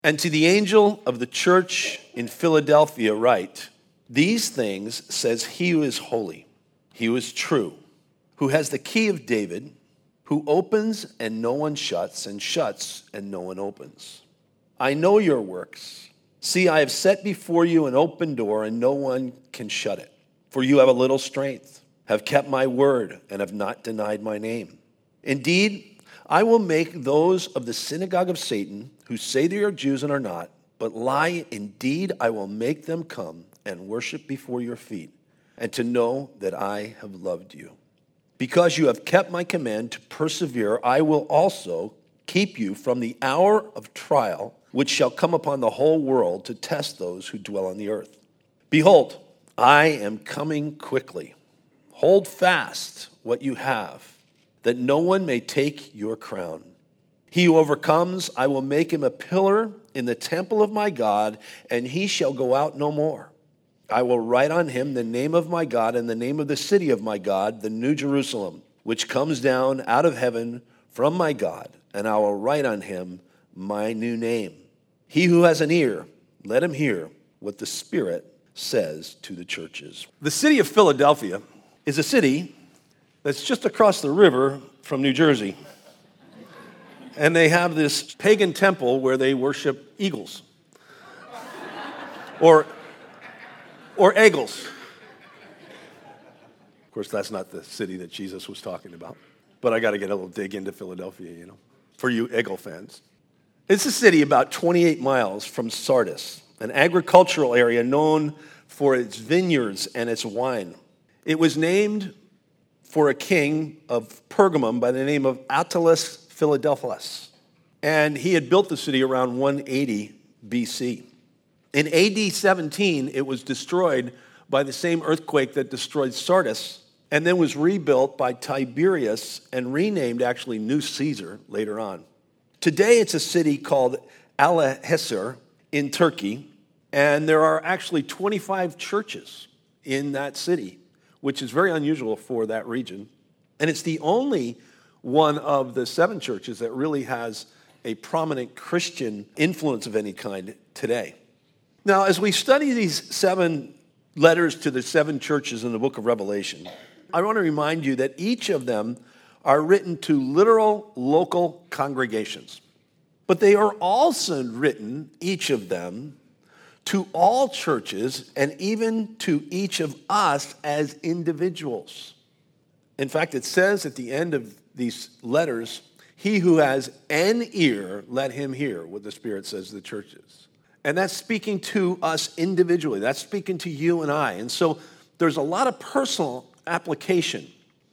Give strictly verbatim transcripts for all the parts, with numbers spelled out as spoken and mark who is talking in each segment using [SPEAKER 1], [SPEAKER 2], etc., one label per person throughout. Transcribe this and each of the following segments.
[SPEAKER 1] And to the angel of the church in Philadelphia write, these things says he who is holy, he who is true, who has the key of David, who opens and no one shuts, and shuts and no one opens. I know your works. See, I have set before you an open door, and no one can shut it. For you have a little strength, have kept my word, and have not denied my name. Indeed, I will make those of the synagogue of Satan, who say they are Jews and are not, but lie. Indeed, I will make them come and worship before your feet, and to know that I have loved you. Because you have kept my command to persevere, I will also keep you from the hour of trial, which shall come upon the whole world to test those who dwell on the earth. Behold, I am coming quickly. Hold fast what you have, that no one may take your crown. He who overcomes, I will make him a pillar in the temple of my God, and he shall go out no more. I will write on him the name of my God and the name of the city of my God, the New Jerusalem, which comes down out of heaven from my God, and I will write on him my new name. He who has an ear, let him hear what the Spirit says to the churches. The city of Philadelphia is a city that's just across the river from New Jersey. And they have this pagan temple where they worship eagles. Or, or eagles. Of course, that's not the city that Jesus was talking about. But I got to get a little dig into Philadelphia, you know, for you eagle fans. It's a city about twenty-eight miles from Sardis, an agricultural area known for its vineyards and its wine. It was named for a king of Pergamum by the name of Attalus Philadelphus. And he had built the city around one eighty B C. In A D seventeen, it was destroyed by the same earthquake that destroyed Sardis, and then was rebuilt by Tiberius and renamed actually New Caesar later on. Today, it's a city called Alahisar in Turkey, and there are actually twenty-five churches in that city, which is very unusual for that region. And it's the only one of the seven churches that really has a prominent Christian influence of any kind today. Now, as we study these seven letters to the seven churches in the book of Revelation, I want to remind you that each of them are written to literal local congregations. But they are also written, each of them, to all churches and even to each of us as individuals. In fact, it says at the end of these letters, he who has an ear, let him hear what the Spirit says to the churches. And that's speaking to us individually. That's speaking to you and I. And so there's a lot of personal application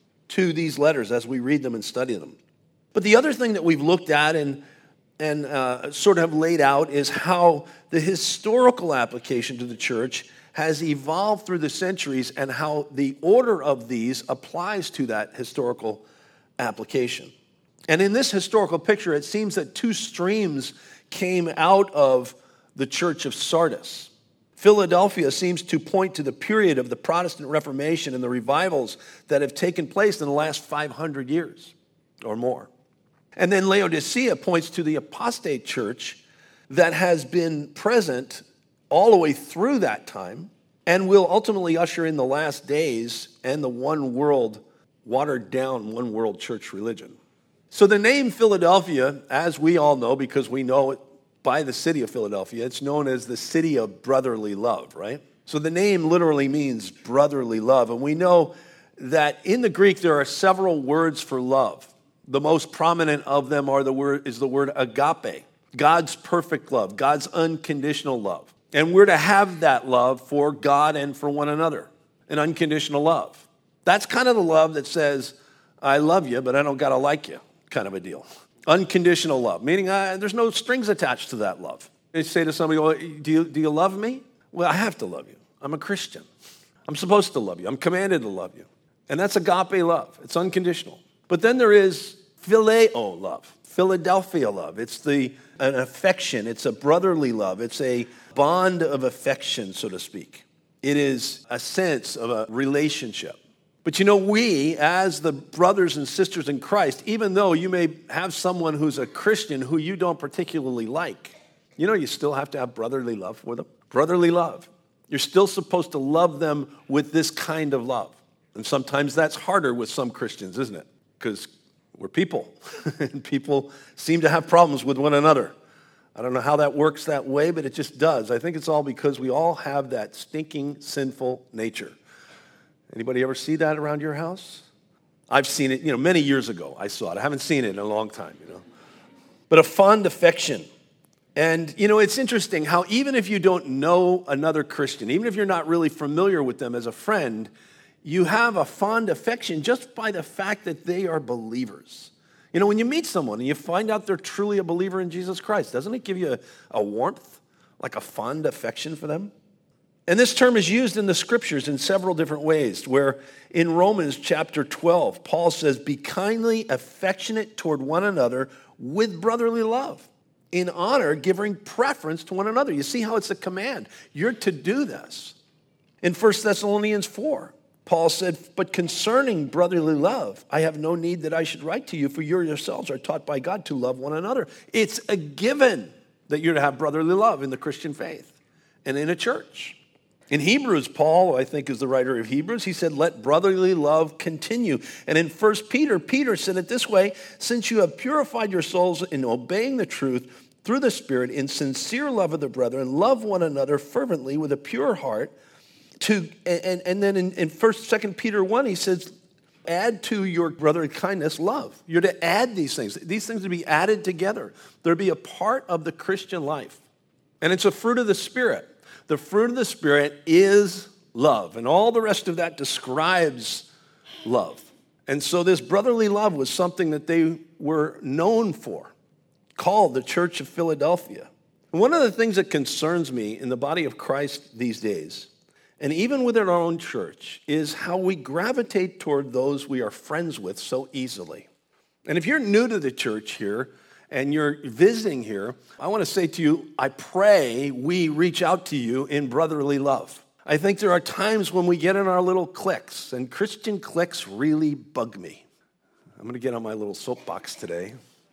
[SPEAKER 1] to these letters as we read them and study them. But the other thing that we've looked at and, and uh, sort of laid out is how the historical application to the church has evolved through the centuries and how the order of these applies to that historical application. And in this historical picture, it seems that two streams came out of the church of Sardis. Philadelphia seems to point to the period of the Protestant Reformation and the revivals that have taken place in the last five hundred years or more. And then Laodicea points to the apostate church that has been present all the way through that time and will ultimately usher in the last days and the one world, watered down one world church religion. So the name Philadelphia, as we all know, because we know it by the city of Philadelphia, it's known as the city of brotherly love, right? So the name literally means brotherly love. And we know that in the Greek, there are several words for love. The most prominent of them are the word is the word agape, God's perfect love, God's unconditional love. And we're to have that love for God and for one another, an unconditional love. That's kind of the love that says, I love you, but I don't got to like you, kind of a deal. Unconditional love, meaning uh, there's no strings attached to that love. They say to somebody, well, do you, do you love me? Well, I have to love you. I'm a Christian. I'm supposed to love you. I'm commanded to love you. And that's agape love. It's unconditional. But then there is phileo love, Philadelphia love. It's the an affection. It's a brotherly love. It's a bond of affection, so to speak. It is a sense of a relationship. But you know, we, as the brothers and sisters in Christ, even though you may have someone who's a Christian who you don't particularly like, You know, you still have to have brotherly love for them. Brotherly love. You're still supposed to love them with this kind of love. And sometimes that's harder with some Christians, isn't it? Because we're people, and people seem to have problems with one another. I don't know how that works that way, but it just does. I think it's all because we all have that stinking, sinful nature. Anybody ever see that around your house? I've seen it, you know, many years ago I saw it. I haven't seen it in a long time, you know. But a fond affection. And, you know, it's interesting how even if you don't know another Christian, even if you're not really familiar with them as a friend, you have a fond affection just by the fact that they are believers. You know, when you meet someone and you find out they're truly a believer in Jesus Christ, doesn't it give you a, a warmth, like a fond affection for them? And this term is used in the scriptures in several different ways, where in Romans chapter twelve, Paul says, be kindly affectionate toward one another with brotherly love, in honor, giving preference to one another. You see how it's a command. You're to do this. In First Thessalonians four, Paul said, but concerning brotherly love, I have no need that I should write to you, for you yourselves are taught by God to love one another. It's a given that you're to have brotherly love in the Christian faith and in a church. In Hebrews, Paul, I think is the writer of Hebrews, he said, let brotherly love continue. And in First Peter, Peter said it this way, since you have purified your souls in obeying the truth through the Spirit, in sincere love of the brethren, love one another fervently with a pure heart. To And, and then in, in First, Second Peter one, he says, add to your brotherly kindness love. You're to add these things. These things are to be added together. They're to be a part of the Christian life. And it's a fruit of the Spirit. The fruit of the Spirit is love, and all the rest of that describes love. And so this brotherly love was something that they were known for, called the Church of Philadelphia. And one of the things that concerns me in the body of Christ these days, and even within our own church, is how we gravitate toward those we are friends with so easily. And if you're new to the church here, and you're visiting here, I want to say to you, I pray we reach out to you in brotherly love. I think there are times when we get in our little cliques, and Christian cliques really bug me. I'm going to get on my little soapbox today.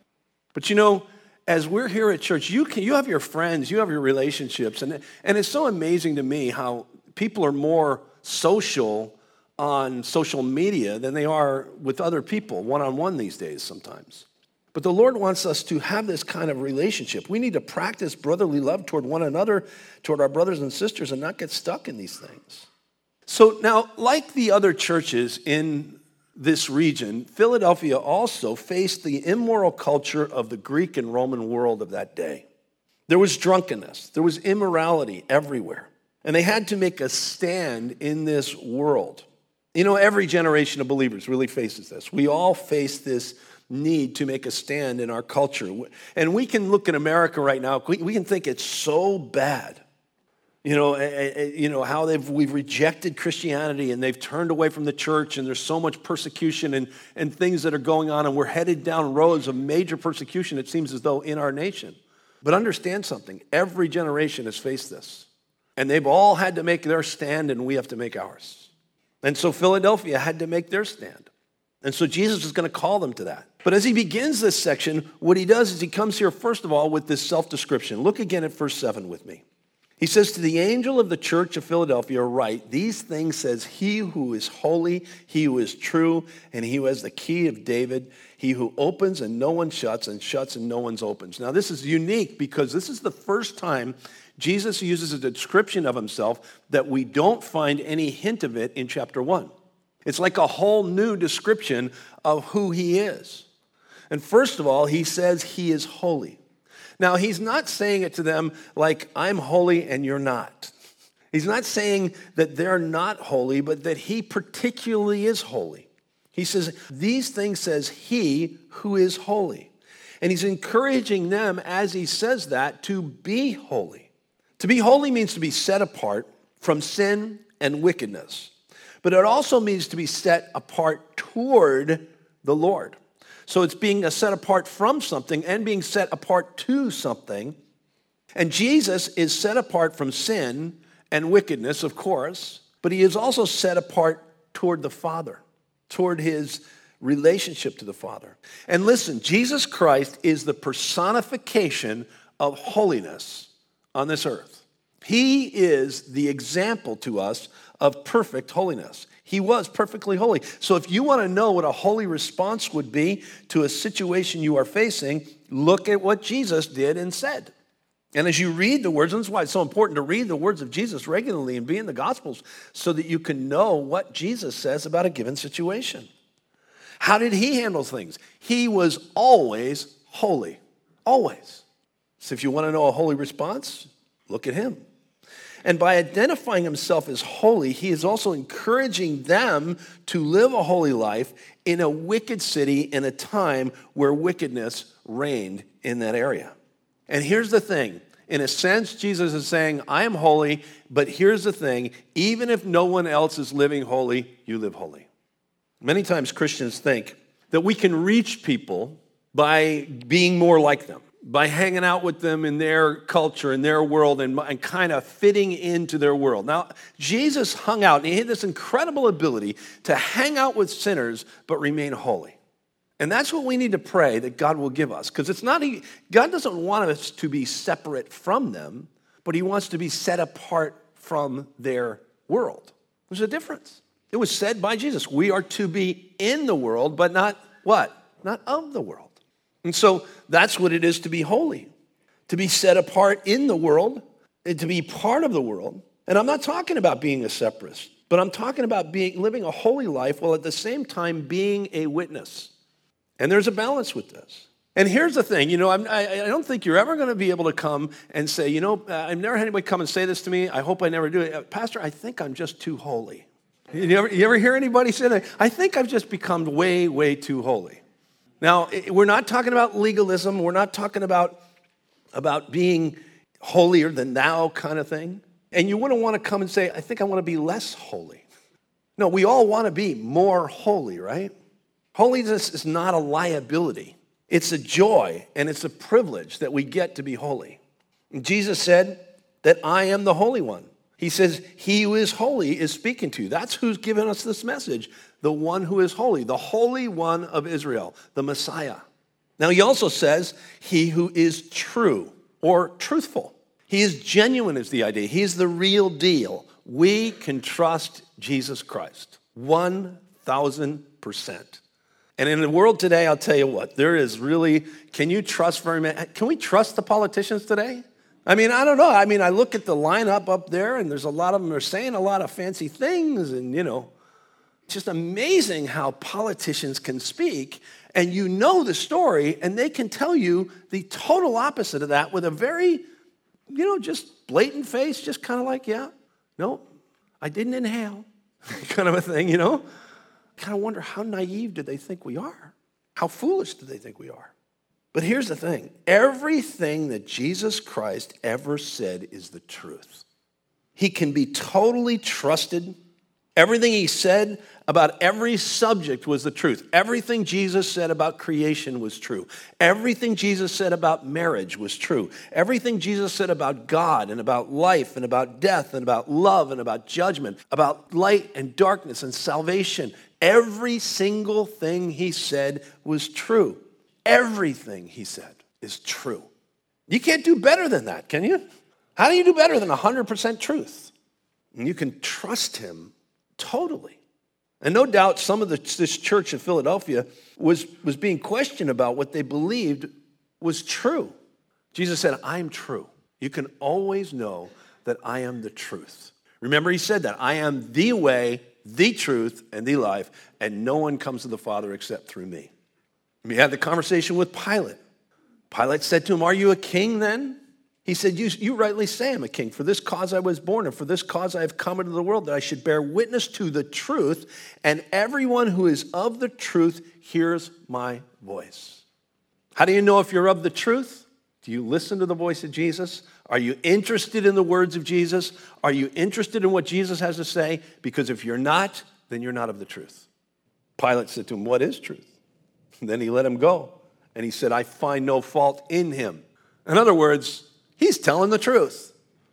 [SPEAKER 1] But you know, as we're here at church, you can, you have your friends, you have your relationships, and, and it's so amazing to me how people are more social on social media than they are with other people, one-on-one these days sometimes. But the Lord wants us to have this kind of relationship. We need to practice brotherly love toward one another, toward our brothers and sisters, and not get stuck in these things. So now, like the other churches in this region, Philadelphia also faced the immoral culture of the Greek and Roman world of that day. There was drunkenness. There was immorality everywhere. And they had to make a stand in this world. You know, every generation of believers really faces this. We all face this need to make a stand in our culture. And we can look at America right now, we, we can think it's so bad. You know, you know how they've we've rejected Christianity and they've turned away from the church, and there's so much persecution and, and things that are going on, and we're headed down roads of major persecution, it seems as though, in our nation. But understand something, every generation has faced this. And they've all had to make their stand, and we have to make ours. And so Philadelphia had to make their stand. And so Jesus is going to call them to that. But as he begins this section, what he does is he comes here, first of all, with this self-description. Look again at verse seven with me. He says, to the angel of the church of Philadelphia write, these things says he who is holy, he who is true, and he who has the key of David, he who opens and no one shuts, and shuts and no one opens. Now this is unique because this is the first time Jesus uses a description of himself that we don't find any hint of it in chapter one. It's like a whole new description of who he is. And first of all, he says he is holy. Now, he's not saying it to them like, I'm holy and you're not. He's not saying that they're not holy, but that he particularly is holy. He says, these things says he who is holy. And he's encouraging them, as he says that, to be holy. To be holy means to be set apart from sin and wickedness. But it also means to be set apart toward the Lord. So it's being set apart from something and being set apart to something. And Jesus is set apart from sin and wickedness, of course, but he is also set apart toward the Father, toward his relationship to the Father. And listen, Jesus Christ is the personification of holiness on this earth. He is the example to us of perfect holiness. He was perfectly holy. So if you want to know what a holy response would be to a situation you are facing, look at what Jesus did and said. And as you read the words, and that's why it's so important to read the words of Jesus regularly and be in the Gospels so that you can know what Jesus says about a given situation. How did he handle things? He was always holy, always. So if you want to know a holy response, look at him. And by identifying himself as holy, he is also encouraging them to live a holy life in a wicked city in a time where wickedness reigned in that area. And here's the thing. In a sense, Jesus is saying, I am holy, but here's the thing. Even if no one else is living holy, you live holy. Many times Christians think that we can reach people by being more like them, by hanging out with them in their culture, in their world, and, and kind of fitting into their world. Now, Jesus hung out, and he had this incredible ability to hang out with sinners, but remain holy. And that's what we need to pray that God will give us. Because it's not, God doesn't want us to be separate from them, but he wants to be set apart from their world. There's a difference. It was said by Jesus, we are to be in the world, but not what? Not of the world. And so that's what it is to be holy, to be set apart in the world, and to be part of the world. And I'm not talking about being a separatist, but I'm talking about being living a holy life while at the same time being a witness. And there's a balance with this. And here's the thing, you know, I'm, I, I don't think you're ever going to be able to come and say, you know, I've never had anybody come and say this to me. I hope I never do it. Pastor, I think I'm just too holy. You ever, you ever hear anybody say that? I think I've just become way, way too holy. Now, we're not talking about legalism. We're not talking about, about being holier than thou kind of thing. And you wouldn't want to come and say, I think I want to be less holy. No, we all want to be more holy, right? Holiness is not a liability. It's a joy and it's a privilege that we get to be holy. And Jesus said that I am the Holy One. He says, he who is holy is speaking to you. That's who's given us this message, the one who is holy, the Holy One of Israel, the Messiah. Now, he also says, he who is true or truthful. He is genuine is the idea. He is the real deal. We can trust Jesus Christ, one thousand percent. And in the world today, I'll tell you what, there is really, can you trust very many, can we trust the politicians today? I mean, I don't know. I mean, I look at the lineup up there, and there's a lot of them are saying a lot of fancy things, and, you know, it's just amazing how politicians can speak, and you know the story, and they can tell you the total opposite of that with a very, you know, just blatant face, just kind of like, yeah, no, I didn't inhale, kind of a thing, you know? Kind of wonder how naive do they think we are? How foolish do they think we are? But here's the thing. Everything that Jesus Christ ever said is the truth. He can be totally trusted. Everything he said about every subject was the truth. Everything Jesus said about creation was true. Everything Jesus said about marriage was true. Everything Jesus said about God and about life and about death and about love and about judgment, about light and darkness and salvation, every single thing he said was true. Everything he said is true. You can't do better than that, can you? How do you do better than one hundred percent truth? And you can trust him totally. And no doubt some of the, this church in Philadelphia was, was being questioned about what they believed was true. Jesus said, I'm true. You can always know that I am the truth. Remember, he said that. I am the way, the truth, and the life, and no one comes to the Father except through me. We had the conversation with Pilate. Pilate said to him, are you a king then? He said, you, you rightly say I'm a king. For this cause I was born, and for this cause I have come into the world, that I should bear witness to the truth, and everyone who is of the truth hears my voice. How do you know if you're of the truth? Do you listen to the voice of Jesus? Are you interested in the words of Jesus? Are you interested in what Jesus has to say? Because if you're not, then you're not of the truth. Pilate said to him, what is truth? And then he let him go. And he said, I find no fault in him. In other words, he's telling the truth.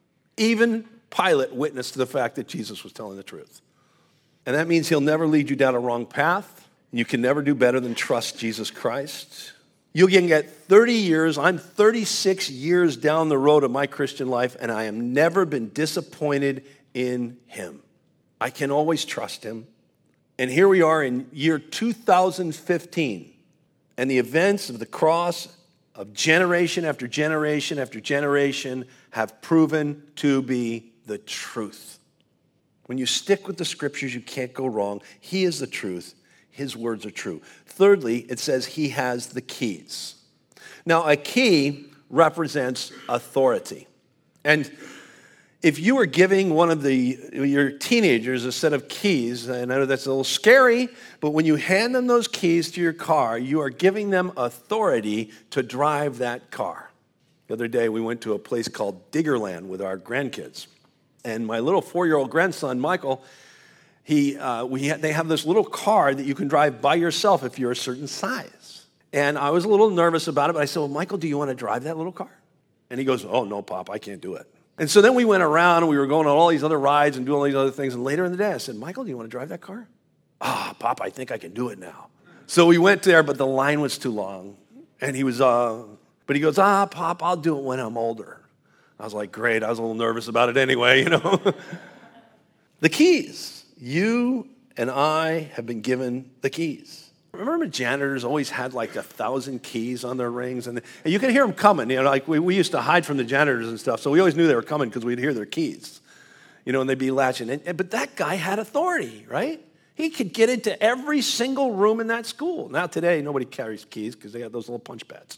[SPEAKER 1] Even Pilate witnessed to the fact that Jesus was telling the truth. And that means he'll never lead you down a wrong path. You can never do better than trust Jesus Christ. You can get thirty years. I'm thirty-six years down the road of my Christian life, and I have never been disappointed in him. I can always trust him. And here we are in year two thousand fifteen, and the events of the cross of generation after generation after generation have proven to be the truth. When you stick with the scriptures, you can't go wrong. He is the truth. His words are true. Thirdly, it says he has the keys. Now, a key represents authority. And if you were giving one of the your teenagers a set of keys, and I know that's a little scary, but when you hand them those keys to your car, you are giving them authority to drive that car. The other day, we went to a place called Diggerland with our grandkids. And my little four-year-old grandson, Michael, he uh, we ha- they have this little car that you can drive by yourself if you're a certain size. And I was a little nervous about it, but I said, well, Michael, do you want to drive that little car? And he goes, oh, no, Pop, I can't do it. And so then we went around, and we were going on all these other rides and doing all these other things. And later in the day, I said, Michael, do you want to drive that car? Ah, oh, Pop, I think I can do it now. So we went there, but the line was too long. And he was, uh, but he goes, ah, Pop, I'll do it when I'm older. I was like, great. I was a little nervous about it anyway, you know. The keys. You and I have been given the keys. Remember janitors always had like a thousand keys on their rings? And, and you could hear them coming. You know, like we, we used to hide from the janitors and stuff, so we always knew they were coming because we'd hear their keys. You know, and they'd be latching. And, and, but that guy had authority, right? He could get into every single room in that school. Now today, nobody carries keys because they have those little punch pads.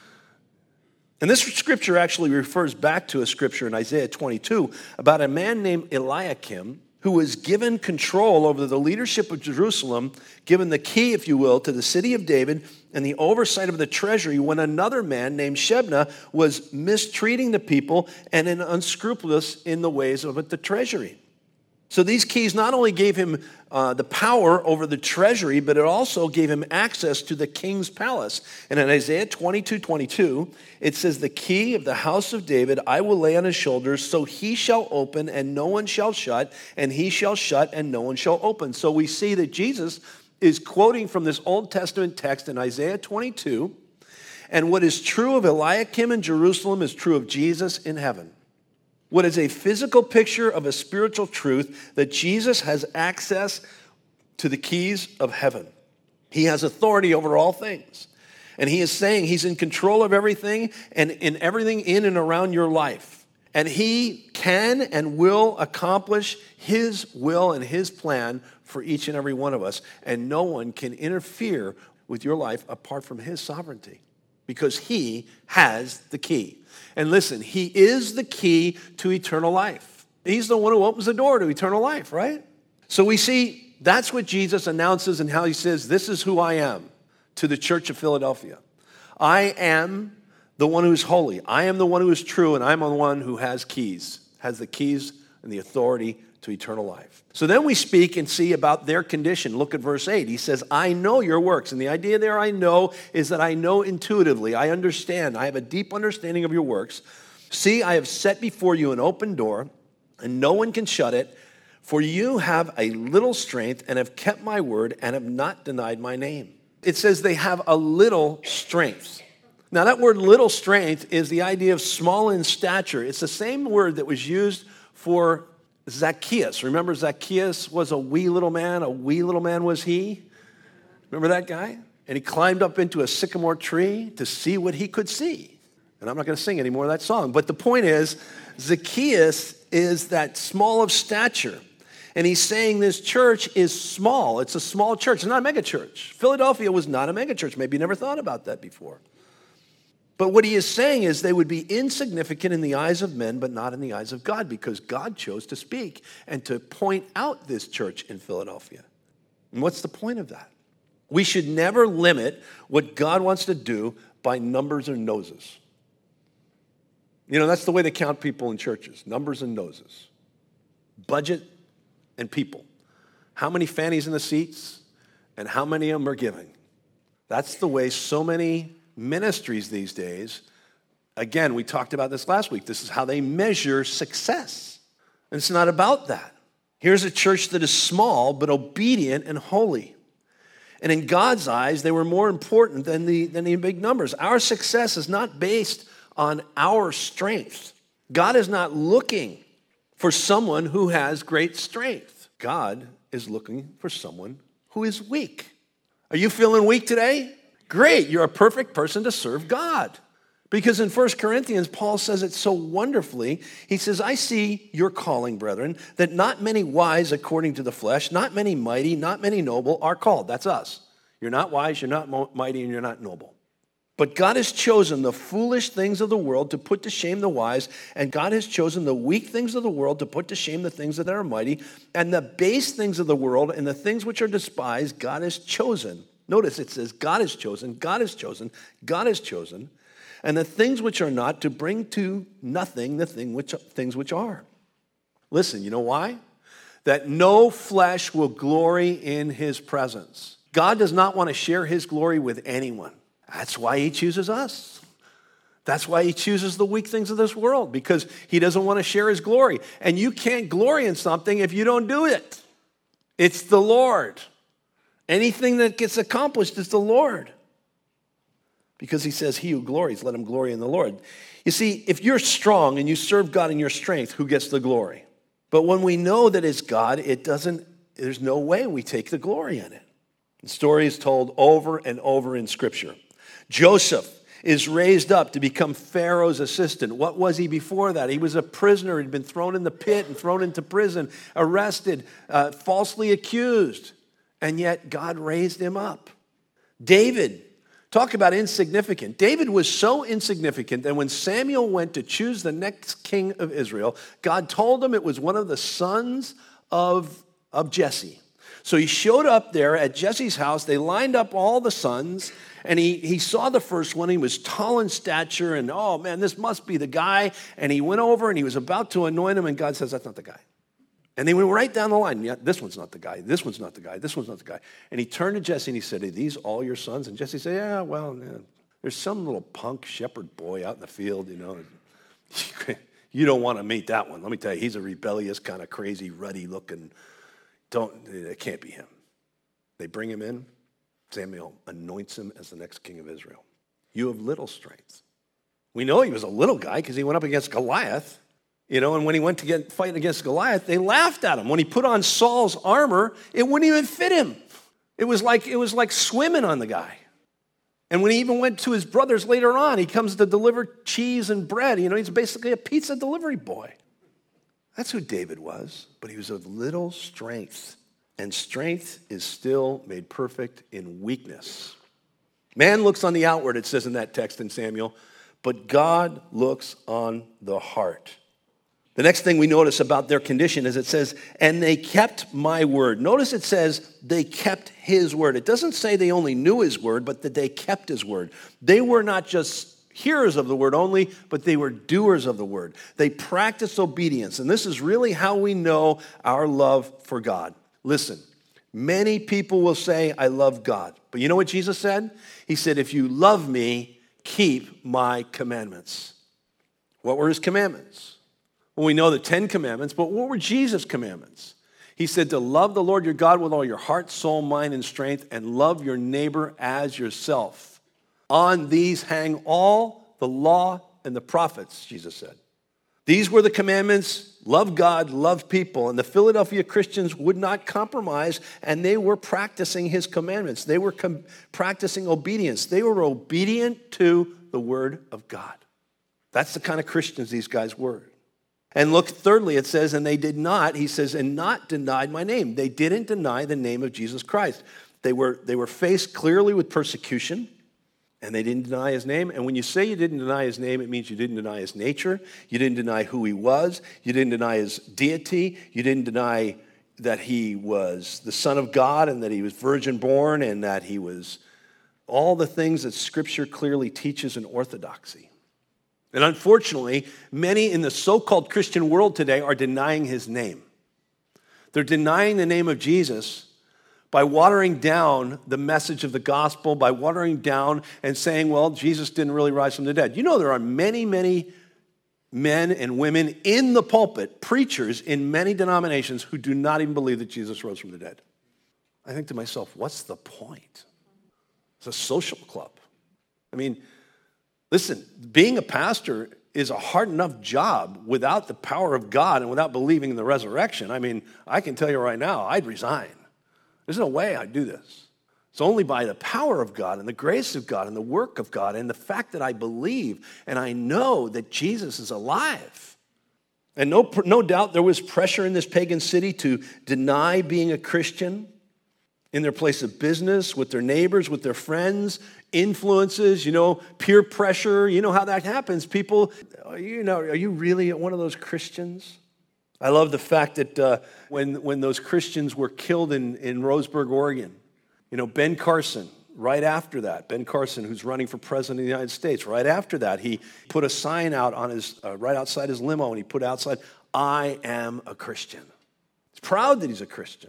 [SPEAKER 1] And this scripture actually refers back to a scripture in Isaiah twenty-two about a man named Eliakim who was given control over the leadership of Jerusalem, given the key, if you will, to the city of David and the oversight of the treasury when another man named Shebna was mistreating the people and unscrupulous in the ways of the treasury. So these keys not only gave him uh, the power over the treasury, but it also gave him access to the king's palace. And in Isaiah twenty-two twenty-two, it says, the key of the house of David I will lay on his shoulders, so he shall open and no one shall shut, and he shall shut and no one shall open. So we see that Jesus is quoting from this Old Testament text in Isaiah twenty-two, and what is true of Eliakim in Jerusalem is true of Jesus in heaven. What is a physical picture of a spiritual truth that Jesus has access to the keys of heaven. He has authority over all things. And he is saying he's in control of everything and in everything in and around your life. And he can and will accomplish his will and his plan for each and every one of us. And no one can interfere with your life apart from his sovereignty because he has the key. And listen, he is the key to eternal life. He's the one who opens the door to eternal life, right? So we see that's what Jesus announces and how he says, this is who I am to the church of Philadelphia. I am the one who is holy. I am the one who is true, and I'm the one who has keys, has the keys and the authority to eternal life. So then we speak and see about their condition. Look at verse eight. He says, I know your works. And the idea there, I know, is that I know intuitively. I understand. I have a deep understanding of your works. See, I have set before you an open door, and no one can shut it. For you have a little strength and have kept my word and have not denied my name. It says they have a little strength. Now that word little strength is the idea of small in stature. It's the same word that was used for Zacchaeus. Remember, Zacchaeus was a wee little man. A wee little man was he. Remember that guy? And he climbed up into a sycamore tree to see what he could see. And I'm not going to sing any more of that song. But the point is, Zacchaeus is that small of stature. And he's saying this church is small. It's a small church. It's not a mega church. Philadelphia was not a mega church. Maybe you never thought about that before. But what he is saying is they would be insignificant in the eyes of men, but not in the eyes of God, because God chose to speak and to point out this church in Philadelphia. And what's the point of that? We should never limit what God wants to do by numbers or noses. You know, that's the way they count people in churches, numbers and noses. Budget and people. How many fannies in the seats and how many of them are giving. That's the way so many ministries these days, again, we talked about this last week. This is how they measure success. And it's not about that. Here's a church that is small but obedient and holy. And in God's eyes, they were more important than the, than the big numbers. Our success is not based on our strength. God is not looking for someone who has great strength. God is looking for someone who is weak. Are you feeling weak today? Great, you're a perfect person to serve God. Because in First Corinthians, Paul says it so wonderfully. He says, I see your calling, brethren, that not many wise according to the flesh, not many mighty, not many noble are called. That's us. You're not wise, you're not mighty, and you're not noble. But God has chosen the foolish things of the world to put to shame the wise, and God has chosen the weak things of the world to put to shame the things that are mighty, and the base things of the world and the things which are despised, God has chosen. Notice it says, God has chosen, God has chosen, God has chosen, and the things which are not to bring to nothing the thing which, things which are. Listen, you know why? That no flesh will glory in his presence. God does not want to share his glory with anyone. That's why he chooses us. That's why he chooses the weak things of this world, because he doesn't want to share his glory. And you can't glory in something if you don't do it. It's the Lord. Anything that gets accomplished is the Lord. Because he says, he who glories, let him glory in the Lord. You see, if you're strong and you serve God in your strength, who gets the glory? But when we know that it's God, it doesn't, there's no way we take the glory in it. The story is told over and over in Scripture. Joseph is raised up to become Pharaoh's assistant. What was he before that? He was a prisoner. He'd been thrown in the pit and thrown into prison, arrested, uh, falsely accused. And yet God raised him up. David, talk about insignificant. David was so insignificant that when Samuel went to choose the next king of Israel, God told him it was one of the sons of, of Jesse. So he showed up there at Jesse's house. They lined up all the sons, and he, he saw the first one. He was tall in stature, and oh man, this must be the guy. And he went over and he was about to anoint him, and God says, that's not the guy. And they went right down the line. Yeah, this one's not the guy. This one's not the guy. This one's not the guy. And he turned to Jesse and he said, are these all your sons? And Jesse said, yeah, well, yeah. There's some little punk shepherd boy out in the field, you know. You don't want to meet that one. Let me tell you, he's a rebellious, kind of crazy, ruddy looking. Don't, it can't be him. They bring him in. Samuel anoints him as the next king of Israel. You have little strength. We know he was a little guy because he went up against Goliath. You know, and when he went to get fight against Goliath, they laughed at him. When he put on Saul's armor, it wouldn't even fit him. It was like it was like swimming on the guy. And when he even went to his brothers later on, he comes to deliver cheese and bread. You know, he's basically a pizza delivery boy. That's who David was, but he was of little strength. And strength is still made perfect in weakness. Man looks on the outward, it says in that text in Samuel, but God looks on the heart. The next thing we notice about their condition is it says, and they kept my word. Notice it says they kept his word. It doesn't say they only knew his word, but that they kept his word. They were not just hearers of the word only, but they were doers of the word. They practiced obedience. And this is really how we know our love for God. Listen, many people will say, I love God. But you know what Jesus said? He said, if you love me, keep my commandments. What were his commandments? Well, we know the Ten Commandments, but what were Jesus' commandments? He said to love the Lord your God with all your heart, soul, mind, and strength, and love your neighbor as yourself. On these hang all the law and the prophets, Jesus said. These were the commandments, love God, love people, and the Philadelphia Christians would not compromise, and they were practicing his commandments. They were com- practicing obedience. They were obedient to the word of God. That's the kind of Christians these guys were. And look, thirdly, it says, and they did not, he says, and not denied my name. They didn't deny the name of Jesus Christ. They were, they were faced clearly with persecution, and they didn't deny his name. And when you say you didn't deny his name, it means you didn't deny his nature. You didn't deny who he was. You didn't deny his deity. You didn't deny that he was the Son of God and that he was virgin born and that he was all the things that Scripture clearly teaches in orthodoxy. And unfortunately, many in the so-called Christian world today are denying his name. They're denying the name of Jesus by watering down the message of the gospel, by watering down and saying, well, Jesus didn't really rise from the dead. You know, there are many, many men and women in the pulpit, preachers in many denominations who do not even believe that Jesus rose from the dead. I think to myself, what's the point? It's a social club. I mean, listen, being a pastor is a hard enough job without the power of God and without believing in the resurrection. I mean, I can tell you right now, I'd resign. There's no way I'd do this. It's only by the power of God and the grace of God and the work of God and the fact that I believe and I know that Jesus is alive. And no, no doubt there was pressure in this pagan city to deny being a Christian in their place of business, with their neighbors, with their friends, influences, you know, peer pressure. You know how that happens. People, you know, are you really one of those Christians? I love the fact that uh, when, when those Christians were killed in, in Roseburg, Oregon, you know, Ben Carson, right after that, Ben Carson, who's running for president of the United States, right after that, he put a sign out on his, uh, right outside his limo, and he put outside, I am a Christian. He's proud that he's a Christian.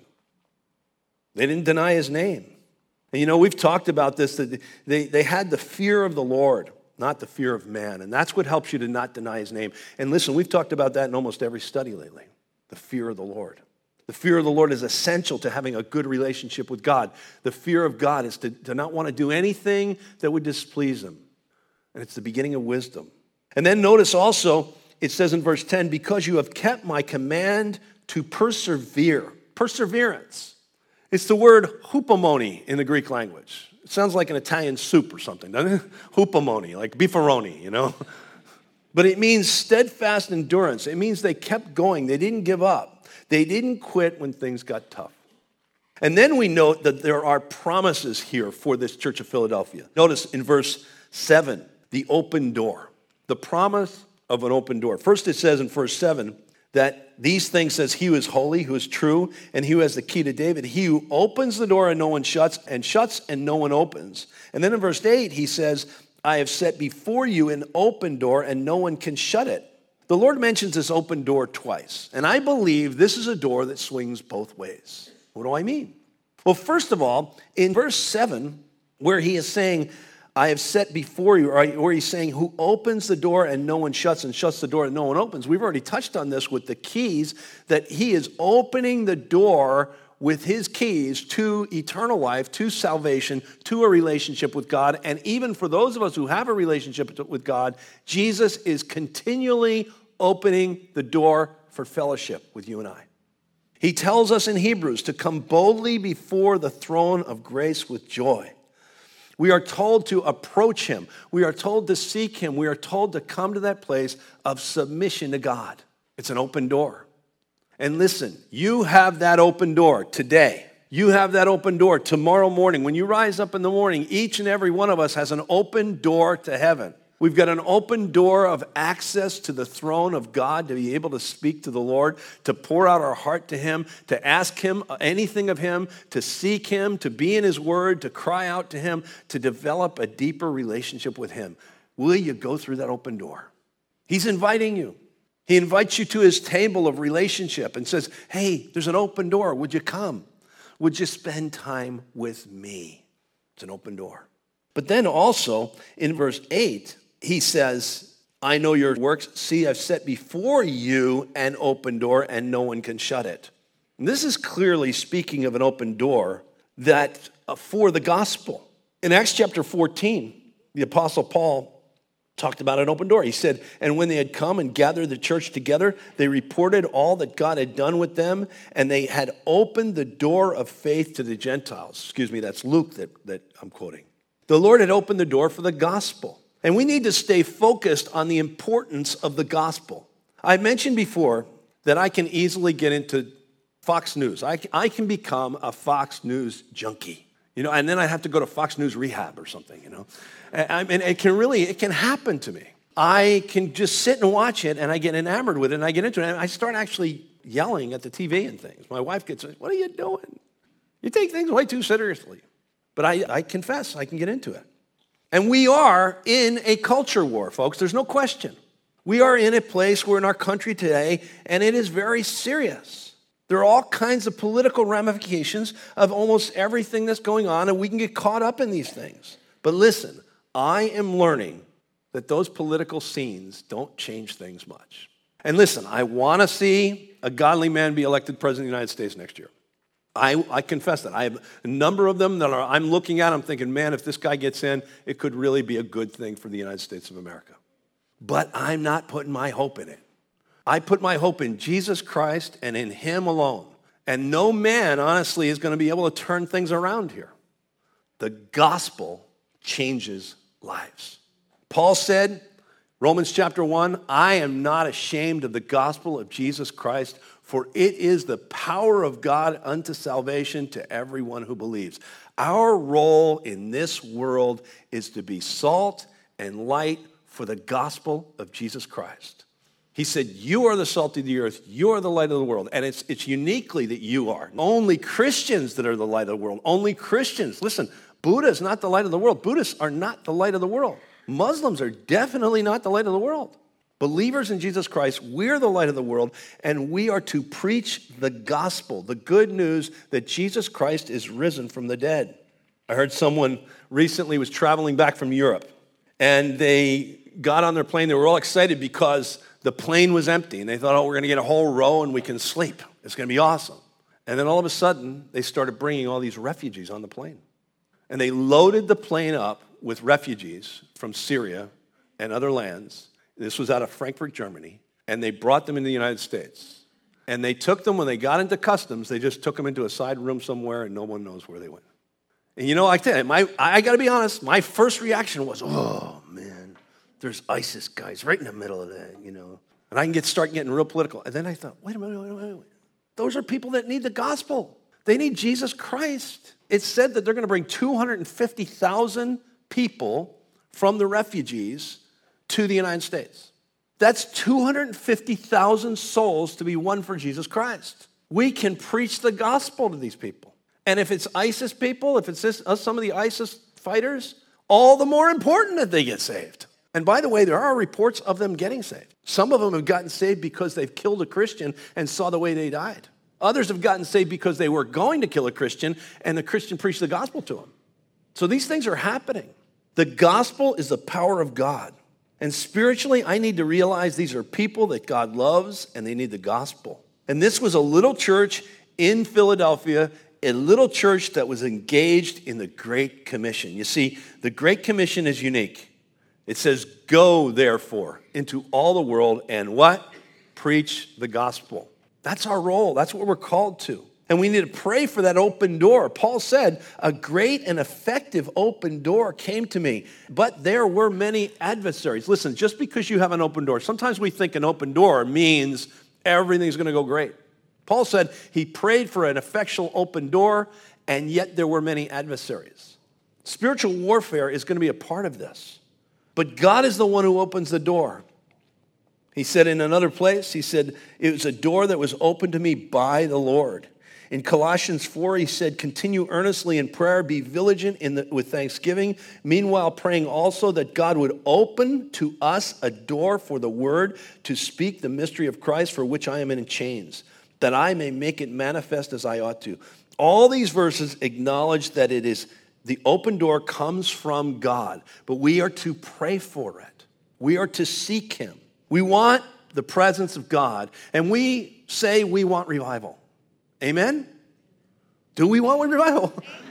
[SPEAKER 1] They didn't deny his name. And you know, we've talked about this, that they, they had the fear of the Lord, not the fear of man. And that's what helps you to not deny his name. And listen, we've talked about that in almost every study lately, the fear of the Lord. The fear of the Lord is essential to having a good relationship with God. The fear of God is to, to not want to do anything that would displease him. And it's the beginning of wisdom. And then notice also, it says in verse ten, because you have kept my command to persevere. Perseverance. It's the word hupomone in the Greek language. It sounds like an Italian soup or something, doesn't it? Hupomone, like beefaroni, you know? But it means steadfast endurance. It means they kept going. They didn't give up. They didn't quit when things got tough. And then we note that there are promises here for this church of Philadelphia. Notice in verse seven, the open door. The promise of an open door. First it says in verse seven that these things says he who is holy, who is true, and he who has the key to David. He who opens the door and no one shuts, and shuts and no one opens. And then in verse eight he says, I have set before you an open door and no one can shut it. The Lord mentions this open door twice, and I believe this is a door that swings both ways. What do I mean? Well, first of all, in verse seven, where he is saying, I have set before you, or he's saying, who opens the door and no one shuts, and shuts the door and no one opens. We've already touched on this with the keys, that he is opening the door with his keys to eternal life, to salvation, to a relationship with God. And even for those of us who have a relationship with God, Jesus is continually opening the door for fellowship with you and I. He tells us in Hebrews to come boldly before the throne of grace with joy. We are told to approach him. We are told to seek him. We are told to come to that place of submission to God. It's an open door. And listen, you have that open door today. You have that open door tomorrow morning. When you rise up in the morning, each and every one of us has an open door to heaven. We've got an open door of access to the throne of God to be able to speak to the Lord, to pour out our heart to him, to ask him anything of him, to seek him, to be in his word, to cry out to him, to develop a deeper relationship with him. Will you go through that open door? He's inviting you. He invites you to his table of relationship and says, hey, there's an open door. Would you come? Would you spend time with me? It's an open door. But then also in verse eight, he says, I know your works. See, I've set before you an open door and no one can shut it. And this is clearly speaking of an open door that uh, for the gospel. In Acts chapter fourteen, the Apostle Paul talked about an open door. He said, and when they had come and gathered the church together, they reported all that God had done with them, and they had opened the door of faith to the Gentiles. Excuse me, that's Luke that, that I'm quoting. The Lord had opened the door for the gospel. And we need to stay focused on the importance of the gospel. I mentioned before that I can easily get into Fox News. I, I can become a Fox News junkie. You know, and then I have to go to Fox News rehab or something, you know. I mean, it can really, it can happen to me. I can just sit and watch it, and I get enamored with it, and I get into it, and I start actually yelling at the T V and things. My wife gets, what are you doing? You take things way too seriously. But I, I confess, I can get into it. And we are in a culture war, folks. There's no question. We are in a place where in our country today, and it is very serious. There are all kinds of political ramifications of almost everything that's going on, and we can get caught up in these things. But listen, I am learning that those political scenes don't change things much. And listen, I want to see a godly man be elected president of the United States next year. I, I confess that. I have a number of them that are, I'm looking at, I'm thinking, man, if this guy gets in, it could really be a good thing for the United States of America. But I'm not putting my hope in it. I put my hope in Jesus Christ and in him alone. And no man, honestly, is going to be able to turn things around here. The gospel changes lives. Paul said, Romans chapter one, I am not ashamed of the gospel of Jesus Christ, for it is the power of God unto salvation to everyone who believes. Our role in this world is to be salt and light for the gospel of Jesus Christ. He said, you are the salt of the earth, you are the light of the world, and it's, it's uniquely that you are. Only Christians that are the light of the world, only Christians. Listen, Buddha is not the light of the world. Buddhists are not the light of the world. Muslims are definitely not the light of the world. Believers in Jesus Christ, we're the light of the world, and we are to preach the gospel, the good news that Jesus Christ is risen from the dead. I heard someone recently was traveling back from Europe, and they got on their plane. They were all excited because the plane was empty, and they thought, oh, we're going to get a whole row and we can sleep. It's going to be awesome. And then all of a sudden, they started bringing all these refugees on the plane. And they loaded the plane up with refugees from Syria and other lands. This was out of Frankfurt, Germany. And they brought them into the United States. And they took them, when they got into customs, they just took them into a side room somewhere, and no one knows where they went. And you know, I tell you, my, I got to be honest, my first reaction was, oh, man, there's ISIS guys right in the middle of that, you know. And I can get start getting real political. And then I thought, wait a minute, wait a minute, wait a minute. Those are people that need the gospel. They need Jesus Christ. It's said that they're going to bring two hundred fifty thousand people from the refugees to the United States. That's two hundred fifty thousand souls to be won for Jesus Christ. We can preach the gospel to these people. And if it's ISIS people, if it's this, uh, some of the ISIS fighters, all the more important that they get saved. And by the way, there are reports of them getting saved. Some of them have gotten saved because they've killed a Christian and saw the way they died. Others have gotten saved because they were going to kill a Christian and the Christian preached the gospel to them. So these things are happening. The gospel is the power of God. And spiritually, I need to realize these are people that God loves and they need the gospel. And this was a little church in Philadelphia, a little church that was engaged in the Great Commission. You see, the Great Commission is unique. It says, go therefore into all the world and what? Preach the gospel. That's our role. That's what we're called to. And we need to pray for that open door. Paul said, a great and effective open door came to me, but there were many adversaries. Listen, just because you have an open door, sometimes we think an open door means everything's going to go great. Paul said he prayed for an effectual open door, and yet there were many adversaries. Spiritual warfare is going to be a part of this. But God is the one who opens the door. He said in another place, he said, it was a door that was opened to me by the Lord. In Colossians four, he said, continue earnestly in prayer, be vigilant in the, with thanksgiving. Meanwhile, praying also that God would open to us a door for the word to speak the mystery of Christ, for which I am in chains, that I may make it manifest as I ought to. All these verses acknowledge that it is the open door comes from God, but we are to pray for it. We are to seek him. We want the presence of God, and we say we want revival. Amen? Do we want revival?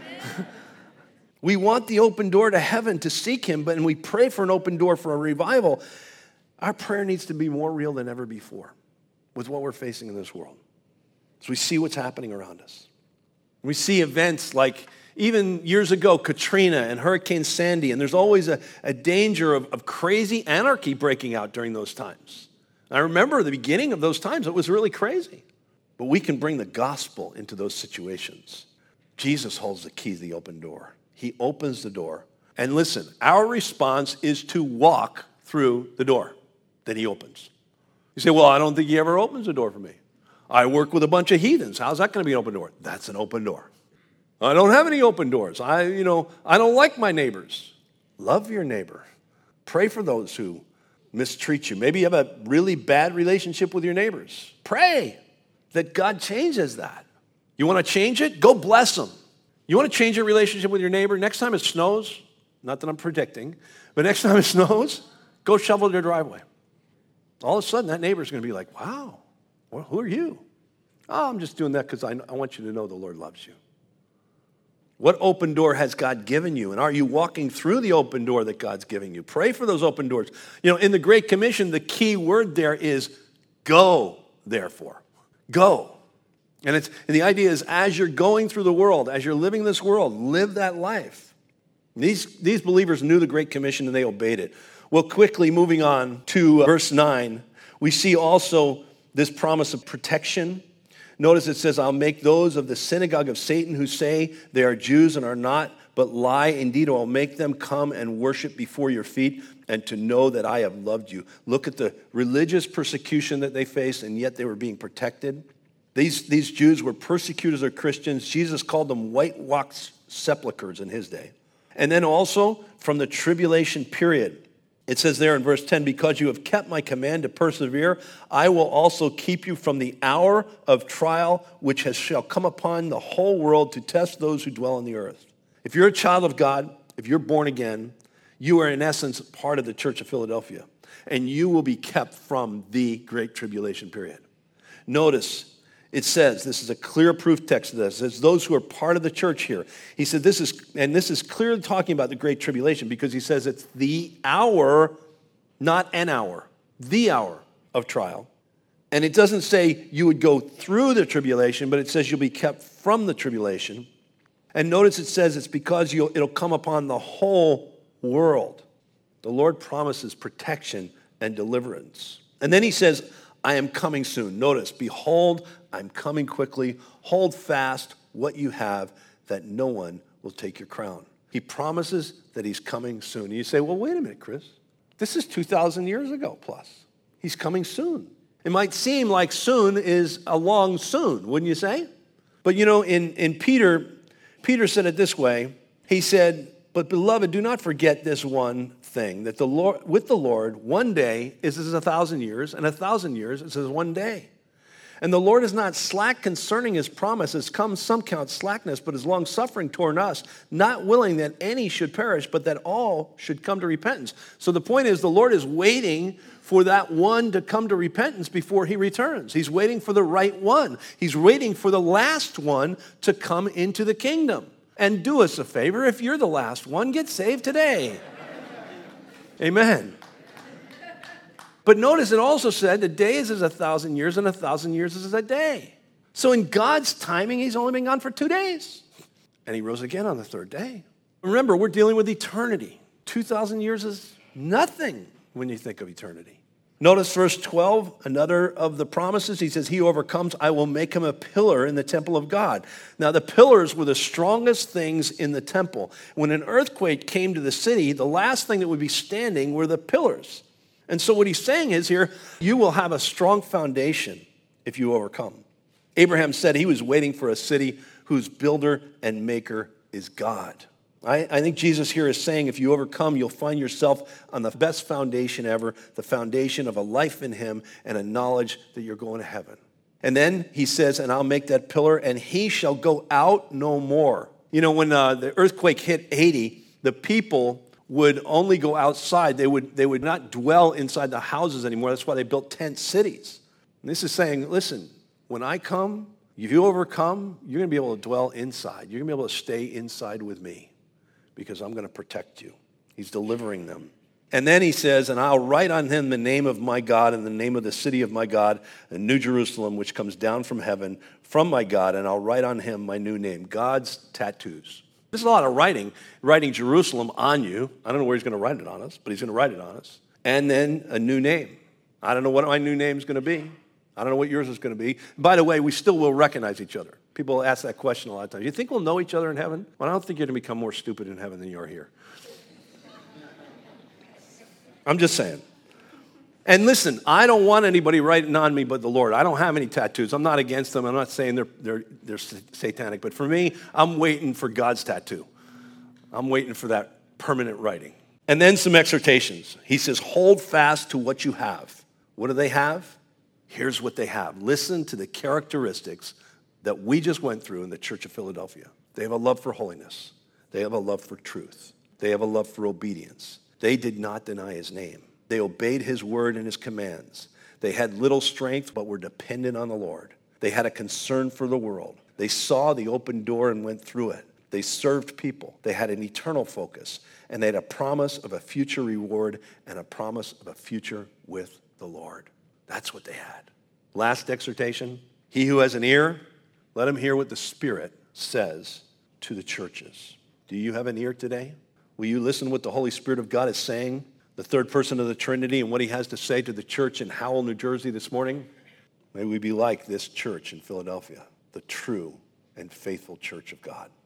[SPEAKER 1] We want the open door to heaven to seek him, but when we pray for an open door for a revival, our prayer needs to be more real than ever before with what we're facing in this world. So we see what's happening around us. We see events like even years ago, Katrina and Hurricane Sandy, and there's always a, a danger of, of crazy anarchy breaking out during those times. I remember the beginning of those times, it was really crazy. But we can bring the gospel into those situations. Jesus holds the key to the open door. He opens the door. And listen, our response is to walk through the door that he opens. You say, well, I don't think he ever opens the door for me. I work with a bunch of heathens. How's that going to be an open door? That's an open door. I don't have any open doors. I, you know, I don't like my neighbors. Love your neighbor. Pray for those who mistreat you. Maybe you have a really bad relationship with your neighbors. Pray that God changes that. You want to change it? Go bless them. You want to change your relationship with your neighbor? Next time it snows, not that I'm predicting, but next time it snows, go shovel their driveway. All of a sudden, that neighbor's going to be like, wow, well, who are you? Oh, I'm just doing that because I, I want you to know the Lord loves you. What open door has God given you? And are you walking through the open door that God's giving you? Pray for those open doors. You know, in the Great Commission, the key word there is go, therefore. Go. And, it's, and the idea is as you're going through the world, as you're living this world, live that life. These, these believers knew the Great Commission and they obeyed it. Well, quickly moving on to verse nine, we see also this promise of protection. Notice it says, I'll make those of the synagogue of Satan who say they are Jews and are not, but lie. Indeed, I'll make them come and worship before your feet and to know that I have loved you. Look at the religious persecution that they faced, and yet they were being protected. These, these Jews were persecuted as Christians. Jesus called them whitewashed sepulchres in his day. And then also from the tribulation period. It says there in verse ten, because you have kept my command to persevere, I will also keep you from the hour of trial which has, shall come upon the whole world to test those who dwell on the earth. If you're a child of God, if you're born again, you are in essence part of the Church of Philadelphia, and you will be kept from the Great Tribulation period. Notice, it says, this is a clear proof text of this. It says those who are part of the church here. He said this is, and this is clearly talking about the Great Tribulation because he says it's the hour, not an hour, the hour of trial. And it doesn't say you would go through the tribulation, but it says you'll be kept from the tribulation. And notice it says it's because you'll, it'll come upon the whole world. The Lord promises protection and deliverance. And then he says, I am coming soon. Notice, behold, I'm coming quickly. Hold fast what you have, that no one will take your crown. He promises that he's coming soon. And you say, well, wait a minute, Chris. This is two thousand years ago plus. He's coming soon. It might seem like soon is a long soon, wouldn't you say? But you know, in, in Peter, Peter said it this way. He said, but beloved, do not forget this one thing, that the Lord, with the Lord, one day is as a thousand years, and a thousand years is as one day. And the Lord is not slack concerning his promise, as come some count slackness, but is long-suffering toward us, not willing that any should perish, but that all should come to repentance. So the point is, the Lord is waiting for that one to come to repentance before he returns. He's waiting for the right one. He's waiting for the last one to come into the kingdom. And do us a favor, if you're the last one, get saved today. Amen. But notice it also said the day is as a thousand years and a thousand years is as a day. So in God's timing, he's only been gone for two days. And he rose again on the third day. Remember, we're dealing with eternity. two thousand years is nothing when you think of eternity. Notice verse twelve, another of the promises. He says, he who overcomes, I will make him a pillar in the temple of God. Now, the pillars were the strongest things in the temple. When an earthquake came to the city, the last thing that would be standing were the pillars. And so what he's saying is here, you will have a strong foundation if you overcome. Abraham said he was waiting for a city whose builder and maker is God. I, I think Jesus here is saying if you overcome, you'll find yourself on the best foundation ever, the foundation of a life in him and a knowledge that you're going to heaven. And then he says, and I'll make that pillar, and he shall go out no more. You know, when uh, the earthquake hit Haiti, the people would only go outside. They would, they would not dwell inside the houses anymore. That's why they built tent cities. And this is saying, listen, when I come, if you overcome, you're going to be able to dwell inside. You're going to be able to stay inside with me because I'm going to protect you. He's delivering them. And then he says, and I'll write on him the name of my God and the name of the city of my God, the New Jerusalem, which comes down from heaven from my God, and I'll write on him my new name. God's tattoos. There's a lot of writing, writing Jerusalem on you. I don't know where he's going to write it on us, but he's going to write it on us. And then a new name. I don't know what my new name is going to be. I don't know what yours is going to be. By the way, we still will recognize each other. People ask that question a lot of times. You think we'll know each other in heaven? Well, I don't think you're going to become more stupid in heaven than you are here. I'm just saying. And listen, I don't want anybody writing on me but the Lord. I don't have any tattoos. I'm not against them. I'm not saying they're, they're, they're satanic. But for me, I'm waiting for God's tattoo. I'm waiting for that permanent writing. And then some exhortations. He says, hold fast to what you have. What do they have? Here's what they have. Listen to the characteristics that we just went through in the Church of Philadelphia. They have a love for holiness. They have a love for truth. They have a love for obedience. They did not deny his name. They obeyed his word and his commands. They had little strength, but were dependent on the Lord. They had a concern for the world. They saw the open door and went through it. They served people. They had an eternal focus, and they had a promise of a future reward and a promise of a future with the Lord. That's what they had. Last exhortation, he who has an ear, let him hear what the Spirit says to the churches. Do you have an ear today? Will you listen what the Holy Spirit of God is saying, the third person of the Trinity, and what he has to say to the church in Howell, New Jersey this morning? May we be like this church in Philadelphia, the true and faithful church of God.